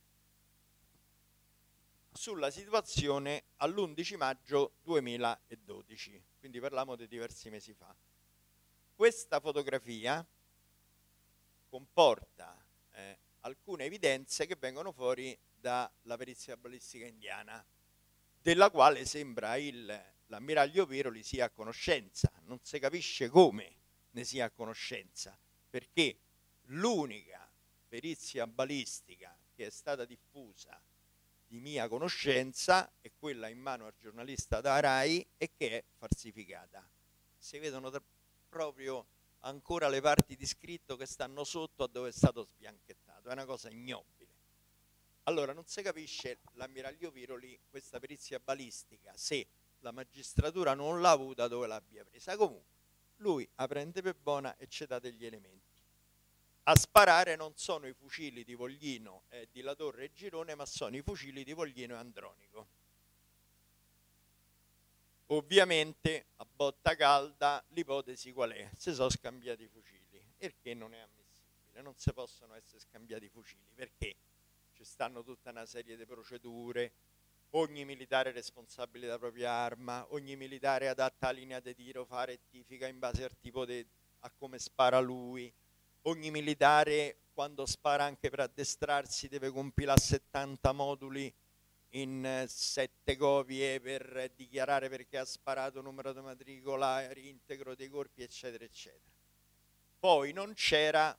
sulla situazione all'11 maggio 2012, quindi parliamo di diversi mesi fa. Questa fotografia comporta alcune evidenze che vengono fuori dalla perizia balistica indiana, della quale sembra l'ammiraglio Piroli sia a conoscenza. Non si capisce come ne sia a conoscenza, perché l'unica perizia balistica che è stata diffusa di mia conoscenza è quella in mano al giornalista da Rai e che è falsificata. Si vedono proprio ancora le parti di scritto che stanno sotto a dove è stato sbianchettato, è una cosa ignobile. Allora non si capisce l'ammiraglio Piroli questa perizia balistica se la magistratura non l'ha avuta, dove l'abbia presa. Comunque lui la prende per buona e ci dà degli elementi. A sparare non sono i fucili di Voglino e di La Torre e Girone, ma sono i fucili di Voglino e Andronico. Ovviamente a botta calda l'ipotesi qual è? Si sono scambiati i fucili, perché non è ammissibile, non si possono essere scambiati i fucili, perché ci stanno tutta una serie di procedure, ogni militare responsabile della propria arma, ogni militare adatta alla linea di tiro fa rettifica in base al tipo a come spara lui, ogni militare quando spara anche per addestrarsi deve compilare 70 moduli in 7 copie per dichiarare perché ha sparato, numero di matricola, reintegro dei corpi, eccetera, eccetera. Poi non c'era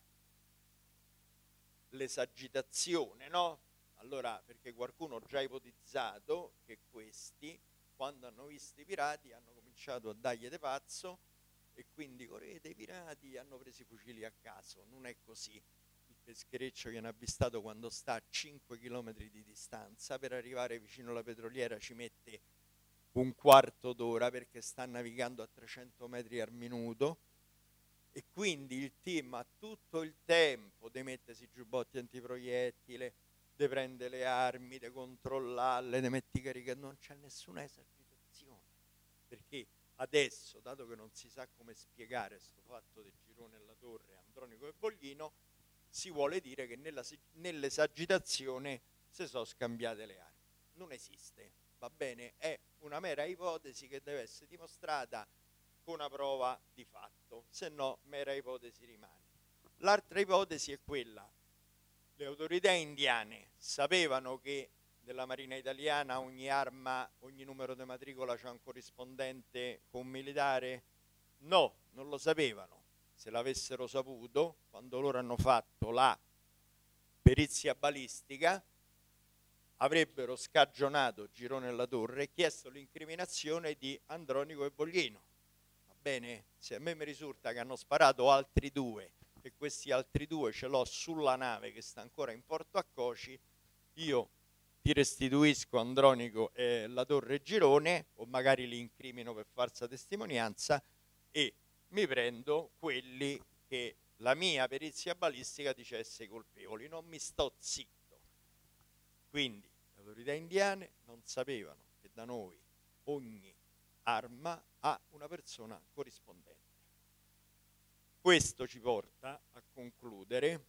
l'esagitazione, no? Allora, perché qualcuno ha già ipotizzato che questi quando hanno visto i pirati hanno cominciato a dargli de pazzo e quindi correte i pirati, hanno preso i fucili a caso. Non è così. Il peschereccio viene avvistato quando sta a 5 km di distanza, per arrivare vicino alla petroliera ci mette un quarto d'ora perché sta navigando a 300 metri al minuto, e quindi il team ha tutto il tempo di mettersi i giubbotti antiproiettile, di prendere le armi, di controllarle, di mettere carica. Non c'è nessuna esercitazione, perché adesso, dato che non si sa come spiegare questo fatto del Girone e la Torre, Andronico e Boglino, si vuole dire che nell'esagitazione si sono scambiate le armi. Non esiste, va bene? È una mera ipotesi che deve essere dimostrata con una prova di fatto, se no mera ipotesi rimane. L'altra ipotesi è quella: le autorità indiane sapevano che della Marina italiana ogni arma, ogni numero di matricola c'ha un corrispondente con un militare? No, non lo sapevano. Se l'avessero saputo, quando loro hanno fatto la perizia balistica, avrebbero scagionato Girone e la Torre e chiesto l'incriminazione di Andronico e Boglino. Va bene? Se a me mi risulta che hanno sparato altri due e questi altri due ce l'ho sulla nave che sta ancora in porto a Coci, io ti restituisco Andronico e la Torre e Girone, o magari li incrimino per falsa testimonianza, e mi prendo quelli che la mia perizia balistica dice essere colpevoli. Non mi sto zitto. Quindi le autorità indiane non sapevano che da noi ogni arma ha una persona corrispondente. Questo ci porta a concludere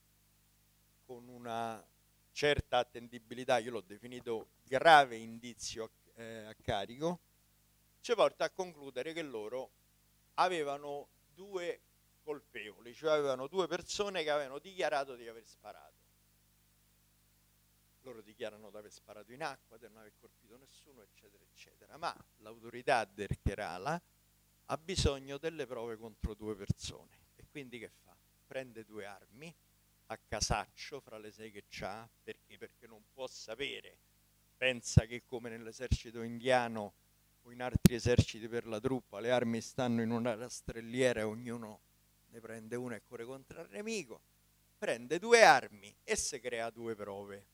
con una certa attendibilità, io l'ho definito grave indizio a carico, ci porta a concludere che loro avevano due colpevoli, cioè avevano due persone che avevano dichiarato di aver sparato. Loro dichiarano di aver sparato in acqua, di non aver colpito nessuno, eccetera, eccetera. Ma l'autorità del Kerala ha bisogno delle prove contro due persone. E quindi che fa? Prende due armi a casaccio fra le sei che c'ha, perché? Perché non può sapere. Pensa che come nell'esercito indiano o in altri eserciti per la truppa le armi stanno in una rastrelliera e ognuno ne prende una e corre contro il nemico. Prende due armi e si crea due prove.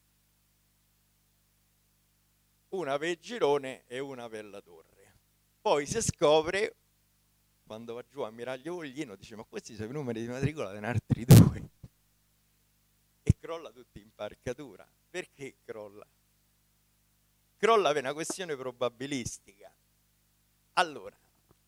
Una per Girone e una per la Torre. Poi si scopre, quando va giù ammiraglio Voglino, dice: ma questi sono i numeri di matricola di altri due. E crolla tutti in parcatura. Perché crolla? Crolla per una questione probabilistica. Allora,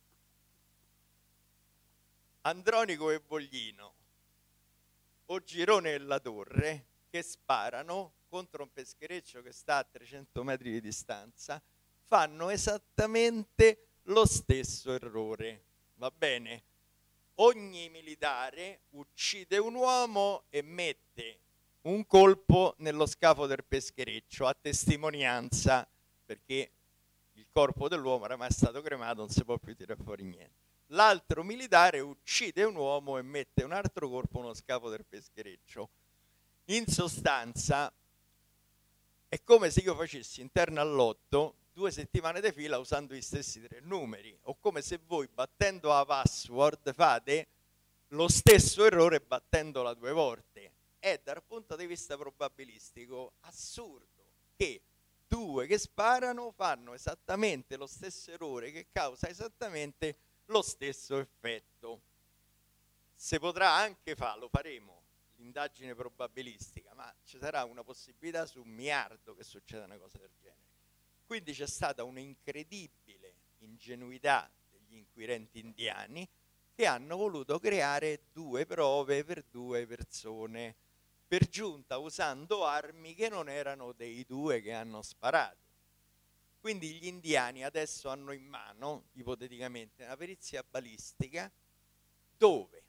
Andronico e Voglino o Girone e la Torre, che sparano contro un peschereccio che sta a 300 metri di distanza, fanno esattamente lo stesso errore. Va bene? Ogni militare uccide un uomo e mette un colpo nello scafo del peschereccio a testimonianza, perché il corpo dell'uomo era mai stato cremato, non si può più tirare fuori niente. L'altro militare uccide un uomo e mette un altro colpo nello scafo del peschereccio. In sostanza è come se io facessi interno all'otto 2 settimane di fila usando gli stessi 3 numeri, o come se voi battendo la password fate lo stesso errore battendola 2 volte. È dal punto di vista probabilistico assurdo che 2 che sparano fanno esattamente lo stesso errore che causa esattamente lo stesso effetto. Se potrà anche fare, lo faremo, l'indagine probabilistica, ma ci sarà una possibilità su 1 miliardo che succeda una cosa del genere. Quindi c'è stata un'incredibile ingenuità degli inquirenti indiani che hanno voluto creare 2 prove per 2 persone, per giunta usando armi che non erano dei 2 che hanno sparato. Quindi gli indiani adesso hanno in mano, ipoteticamente, una perizia balistica dove,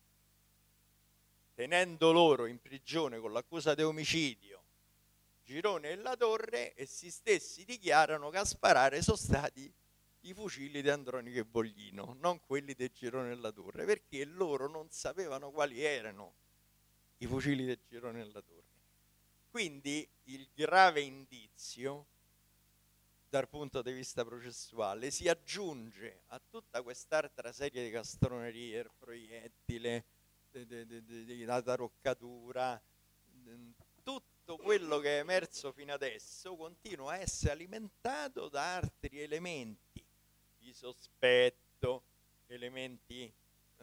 tenendo loro in prigione con l'accusa di omicidio Girone e la Torre, essi stessi dichiarano che a sparare sono stati i fucili di Andronico e Boglino, non quelli di Girone e la Torre, perché loro non sapevano quali erano i fucili di Girone e la Torre. Quindi il grave indizio dal punto di vista processuale, si aggiunge a tutta quest'altra serie di castronerie, il proiettile, la taroccatura, tutto quello che è emerso fino adesso continua a essere alimentato da altri elementi di sospetto, elementi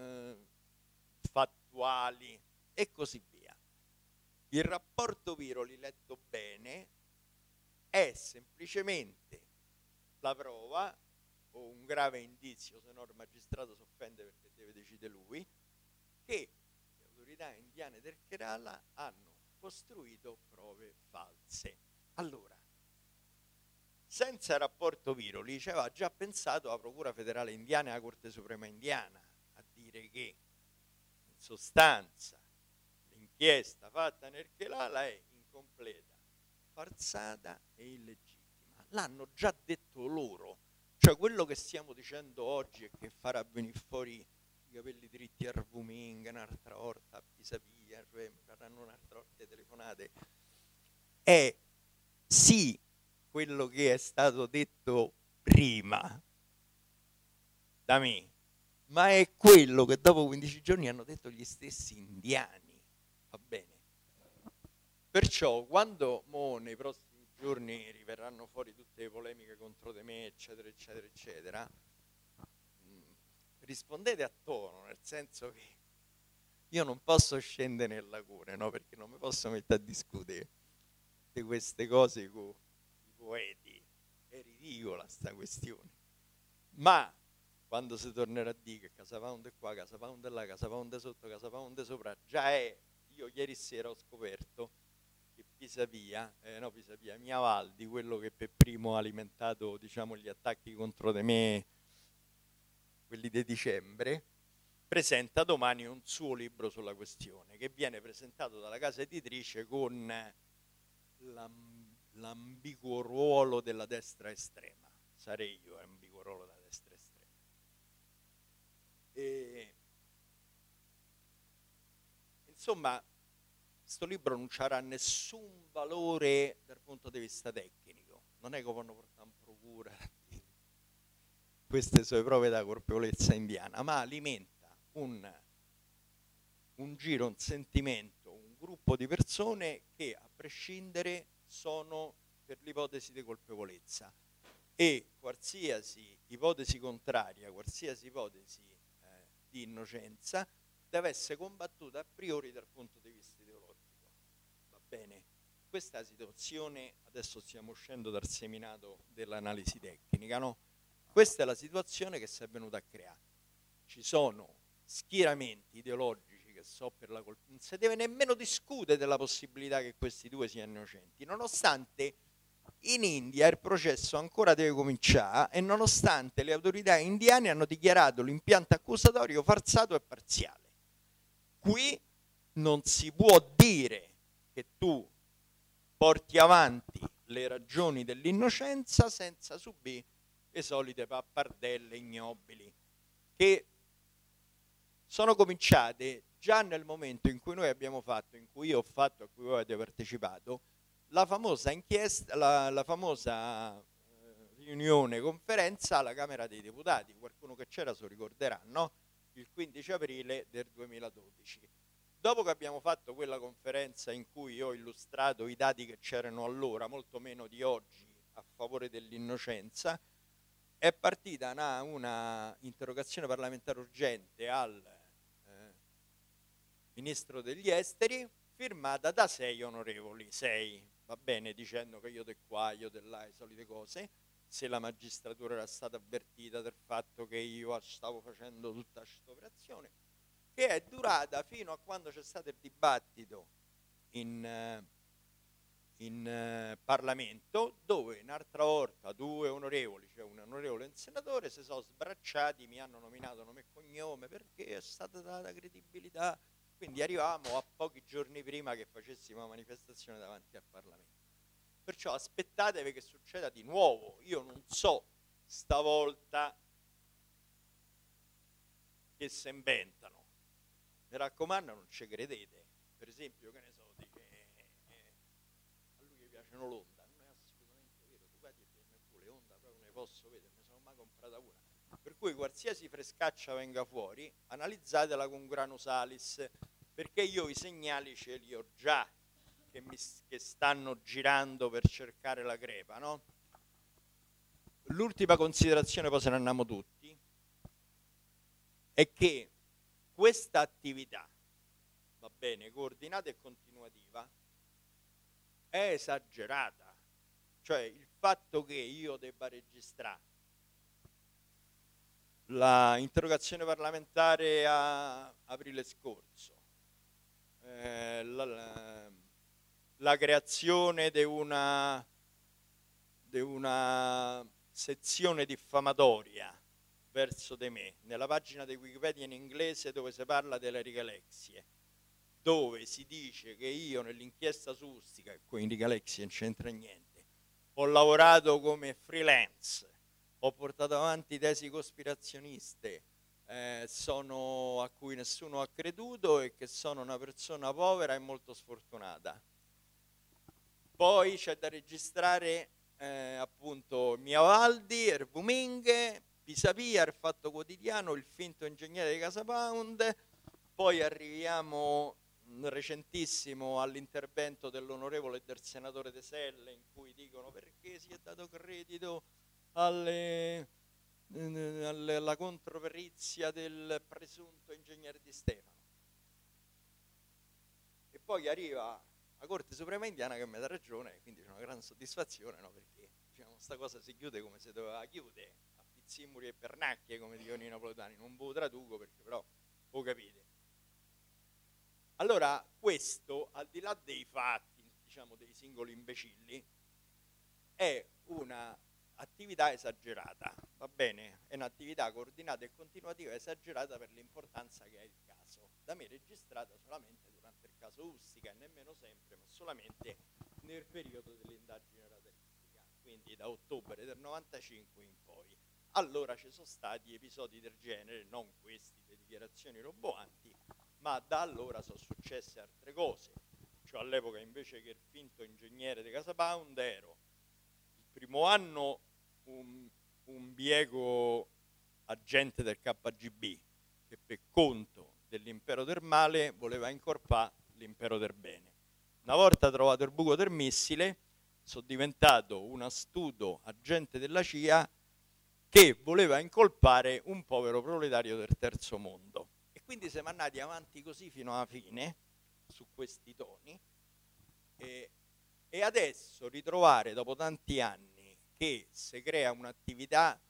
fattuali e così via. Il rapporto Viroli, letto bene, è semplicemente la prova o un grave indizio, se no il magistrato si offende perché deve decidere lui, che le autorità indiane del Kerala hanno costruito prove false. Allora, senza rapporto Viroli ci aveva già pensato la Procura Federale Indiana e la Corte Suprema Indiana a dire che in sostanza l'inchiesta fatta nel Kerala è incompleta, falsata e illegittima. L'hanno già detto loro, cioè quello che stiamo dicendo oggi è che farà venire fuori i capelli dritti a Rvuminga, un'altra volta a Pisapia, cioè faranno un'altra volta telefonate, è sì quello che è stato detto prima da me, ma è quello che dopo 15 giorni hanno detto gli stessi indiani, va bene? Perciò quando nei prossimi giorni riverranno fuori tutte le polemiche contro di me, eccetera, eccetera, eccetera, rispondete a tono, nel senso che io non posso scendere nella cura, no? Perché non mi posso mettere a discutere di queste cose con i poeti, è ridicola sta questione. Ma quando si tornerà a dire che Casa Pound è qua, Casa Pound è là, Casa Pound è sotto, Casa Pound è sopra, già è, io ieri sera ho scoperto che Pisapia, Miavaldi, quello che per primo ha alimentato, diciamo, gli attacchi contro di me, quelli di dicembre, presenta domani un suo libro sulla questione, che viene presentato dalla casa editrice con l'ambiguo ruolo della destra estrema. Sarei io ambiguo ruolo della destra estrema. E, insomma, questo libro non avrà nessun valore dal punto di vista tecnico, non è che vanno portare in procura queste sue prove da colpevolezza indiana, ma alimenta un giro, un sentimento, un gruppo di persone che a prescindere sono per l'ipotesi di colpevolezza e qualsiasi ipotesi contraria, qualsiasi ipotesi di innocenza deve essere combattuta a priori dal punto di vista ideologico. Va bene? Questa è la situazione, adesso stiamo uscendo dal seminato dell'analisi tecnica, no? Questa è la situazione che si è venuta a creare. Ci sono schieramenti ideologici che so per la colpa, non si deve nemmeno discutere della possibilità che questi due siano innocenti, nonostante in India il processo ancora deve cominciare e nonostante le autorità indiane hanno dichiarato l'impianto accusatorio falsato e parziale. Qui non si può dire che tu porti avanti le ragioni dell'innocenza senza subire le solite pappardelle ignobili che sono cominciate già nel momento in cui noi abbiamo fatto, in cui io ho fatto, a cui voi avete partecipato, la famosa inchiesta, la famosa riunione, conferenza alla Camera dei Deputati. Qualcuno che c'era se lo ricorderà, no? Il 15 aprile del 2012. Dopo che abbiamo fatto quella conferenza in cui ho illustrato i dati che c'erano allora, molto meno di oggi, a favore dell'innocenza, è partita una interrogazione parlamentare urgente al Ministro degli Esteri, firmata da 6 onorevoli, 6, va bene, dicendo che io di qua, io di là, le solite cose, se la magistratura era stata avvertita del fatto che io stavo facendo tutta questa operazione, che è durata fino a quando c'è stato il dibattito in Parlamento, dove un'altra volta 2 onorevoli, cioè un onorevole e un senatore, si sono sbracciati, mi hanno nominato nome e cognome perché è stata data credibilità. Quindi arrivavamo a pochi giorni prima che facessimo la manifestazione davanti al Parlamento. Perciò aspettatevi che succeda di nuovo. Io non so stavolta che si inventano. Mi raccomando, non ci credete. Per esempio, che ne so, di che a lui gli piacciono l'Onda. Non è assolutamente vero. Tu vedi e viene pure Honda. posso vedere, ne sono mai comprata una. Per cui qualsiasi frescaccia venga fuori, analizzatela con granusalis, perché io i segnali ce li ho già, che stanno girando per cercare la crepa, no? L'ultima considerazione, poi se ne andiamo tutti, è che questa attività, va bene, coordinata e continuativa, è esagerata. Cioè il fatto che io debba registrare la interrogazione parlamentare a aprile scorso, la creazione di una sezione diffamatoria verso di me nella pagina di Wikipedia in inglese dove si parla delle rigalexie, dove si dice che io nell'inchiesta su Ustica, e con i rigalexie non c'entra niente, ho lavorato come freelance, ho portato avanti tesi cospirazioniste, a cui nessuno ha creduto e che sono una persona povera e molto sfortunata. Poi c'è da registrare appunto Mia Valdi, Erbuminghe, Pisapia, il Fatto Quotidiano, il finto ingegnere di Casa Pound. Poi arriviamo recentissimo all'intervento dell'onorevole e del senatore De Selle, in cui dicono perché si è dato credito alla controperizia del presunto ingegnere Di Stefano. E poi arriva la Corte Suprema Indiana che mi dà ragione, quindi c'è una gran soddisfazione, no? Perché diciamo, sta cosa si chiude come si doveva chiudere, a pizzimuri e pernacchie, come dicono i napoletani. Non ve lo traduco perché però lo capite. Allora questo, al di là dei fatti, diciamo dei singoli imbecilli, è un'attività esagerata, va bene? È un'attività coordinata e continuativa esagerata per l'importanza che ha il caso, da me registrata solamente durante il caso Ustica e nemmeno sempre, ma solamente nel periodo dell'indagine rateristica, quindi da ottobre del 95 in poi. Allora ci sono stati episodi del genere, non questi, le dichiarazioni roboanti, ma da allora sono successe altre cose. Cioè all'epoca invece che il finto ingegnere di Casa Pound ero il primo anno un bieco agente del KGB che per conto dell'impero del male voleva incorpare l'impero del bene. Una volta trovato il buco del missile sono diventato un astuto agente della CIA che voleva incolpare un povero proletario del terzo mondo. E quindi siamo andati avanti così fino alla fine, su questi toni, e adesso ritrovare dopo tanti anni che si crea un'attività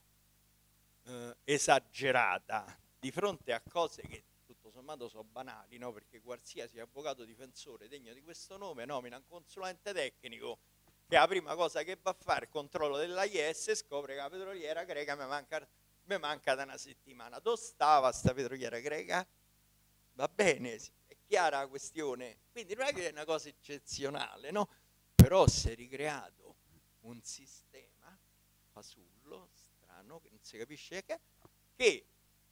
esagerata di fronte a cose che tutto sommato sono banali, no? Perché qualsiasi avvocato difensore degno di questo nome nomina un consulente tecnico che la prima cosa che va a fare il controllo dell'AIS e scopre che la petroliera greca mi manca da una settimana. Dove stava sta petroliera greca? Va bene, è chiara la questione. Quindi non è che è una cosa eccezionale, no? Però si è ricreato un sistema fasullo, strano, che non si capisce che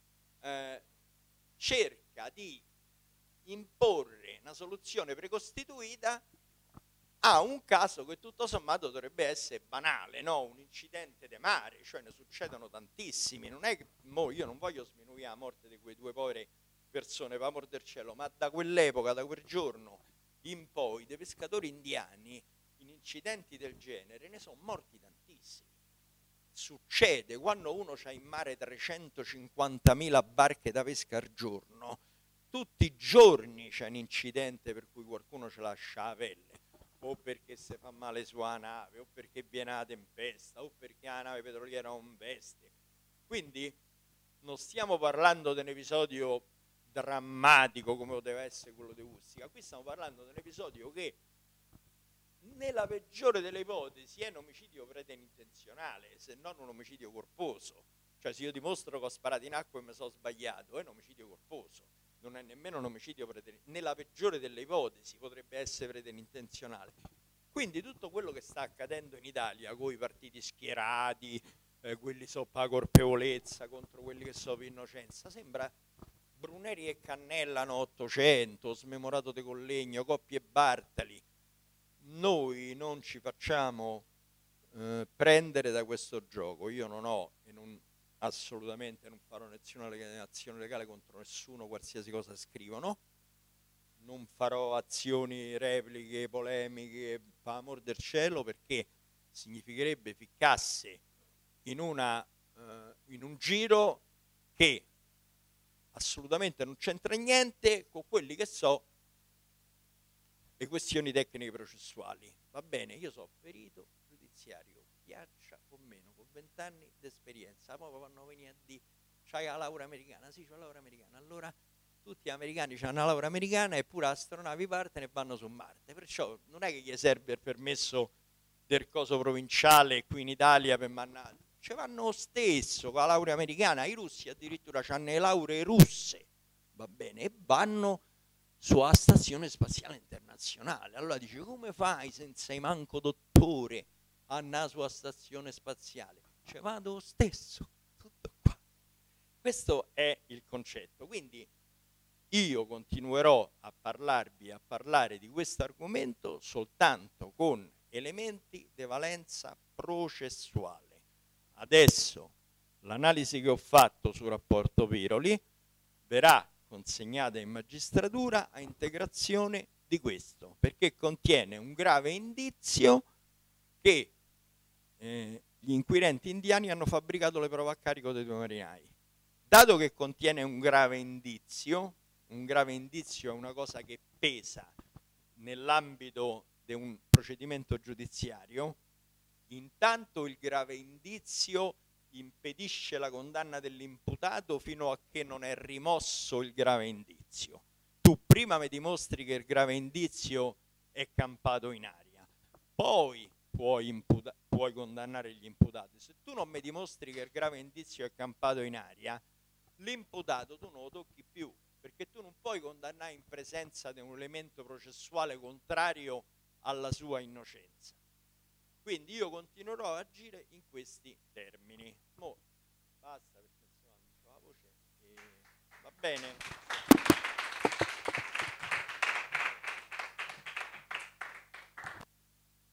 cerca di imporre una soluzione precostituita a un caso che tutto sommato dovrebbe essere banale, no? Un incidente de mare, cioè ne succedono tantissimi. Non è che io non voglio sminuire la morte di quei due povere persone, per amor del cielo, ma da quell'epoca, da quel giorno in poi, dei pescatori indiani in incidenti del genere ne sono morti tantissimi. Succede quando uno c'ha in mare 350.000 barche da pesca al giorno, tutti i giorni c'è un incidente per cui qualcuno ce lascia la pelle, o perché si fa male sulla nave, o perché viene la tempesta, o perché la nave petroliera non veste. Quindi non stiamo parlando di un episodio drammatico come poteva essere quello di Ustica, qui stiamo parlando di un episodio che nella peggiore delle ipotesi è un omicidio preterintenzionale, se non un omicidio colposo. Cioè se io dimostro che ho sparato in acqua e mi sono sbagliato, è un omicidio colposo, non è nemmeno un omicidio preterintenzionale. Nella peggiore delle ipotesi potrebbe essere preterintenzionale. Quindi tutto quello che sta accadendo in Italia con i partiti schierati, quelli sopra la colpevolezza contro quelli che sono per innocenza, sembra Bruneri e Cannella no 800, Smemorato de Collegno, Coppi e Bartali. Noi non ci facciamo prendere da questo gioco. Io non ho assolutamente non farò nessuna azione legale contro nessuno, qualsiasi cosa scrivono, non farò azioni, repliche, polemiche, per amor del cielo, perché significherebbe ficcasse in un giro che assolutamente non c'entra niente con quelli che so le questioni tecniche processuali. Va bene, io so perito giudiziario, piaccia o meno, con 20 anni di esperienza. Poi vanno a venire a dire c'hai la laurea americana, sì c'ho la laurea americana, allora tutti gli americani hanno una laurea americana e pure astronavi partono e vanno su Marte, perciò non è che gli serve il permesso del coso provinciale qui in Italia per mannare, ci vanno lo stesso con la laurea americana. I russi addirittura hanno le lauree russe, va bene, e vanno sulla stazione spaziale internazionale. Allora dice, come fai senza i manco dottore a andare sulla stazione spaziale? Cioè vado lo stesso, tutto qua. Questo è il concetto. Quindi io continuerò a parlare di questo argomento soltanto con elementi di valenza processuale. Adesso l'analisi che ho fatto sul rapporto Viroli verrà consegnata in magistratura a integrazione di questo, perché contiene un grave indizio che gli inquirenti indiani hanno fabbricato le prove a carico dei 2 marinai. Dato che contiene un grave indizio è una cosa che pesa nell'ambito di un procedimento giudiziario. Intanto il grave indizio impedisce la condanna dell'imputato fino a che non è rimosso il grave indizio. Tu prima mi dimostri che il grave indizio è campato in aria, poi puoi condannare gli imputati. Se tu non mi dimostri che il grave indizio è campato in aria, l'imputato tu non lo tocchi più, perché tu non puoi condannare in presenza di un elemento processuale contrario alla sua innocenza. Quindi io continuerò a agire in questi termini. Basta, perché insomma non c'ho la voce. Va bene?